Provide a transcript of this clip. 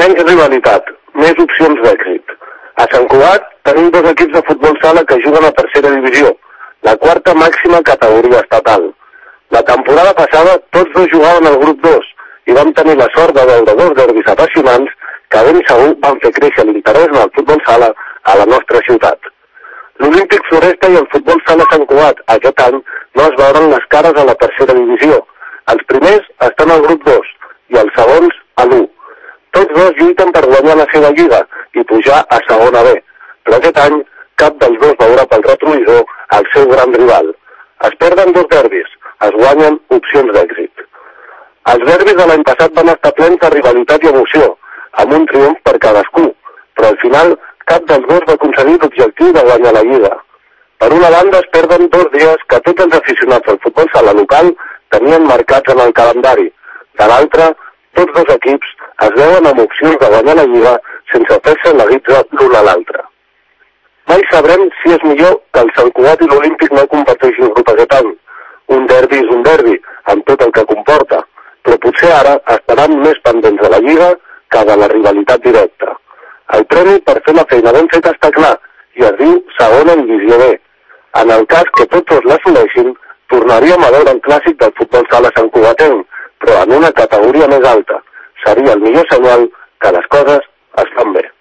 Menys rivalitat, més opcions d'èxit. A Sant Cugat tenim dos equips de futbol sala que juguen a tercera divisió, la quarta màxima categoria estatal. La temporada passada tots dos jugaven al grup 2 i vam tenir la sort de veure dos derbis apassionants que ben segur van fer créixer l'interès en el futbol sala a la nostra ciutat. L'Olímpic Floresta i el futbol sala Sant Cugat aquest any no es veuran les cares a la tercera divisió. Els primers estan al grup 2 i els segons a l'1. Tots dos lluiten per guanyar la seva lliga i pujar a segona B, però aquest any cap dels dos veurà pel retrovisor el seu gran rival. Es perden dos derbis, es guanyen opcions d'èxit. Els derbis de l'any passat van estar plens de rivalitat i emoció, amb un triomf per cadascú, però al final cap dels dos va aconseguir l'objectiu de guanyar la lliga. Per una banda es perden 2 dies que tots els aficionats al futbol sala local tenien marcats en el calendari. De l'altra, tots dos equips es veuen amb opcions de guanyar la lliga sense fer-se la guitza l'un a l'altre. Mai sabrem si és millor que el Sant Cugat i l'Olímpic no comparteixin grup aquest any. Un derbi és un derbi, amb tot el que comporta, però potser ara estaran més pendents de la lliga que de la rivalitat directa. El premi per fer la feina ben feta està clar, i es diu segona divisió B. En el cas que tots dos l'assoleixin, tornaríem a veure el clàssic del futbol sala santcugatenc, però en una categoria més alta. Seria el millor senyal que les coses es fan bé.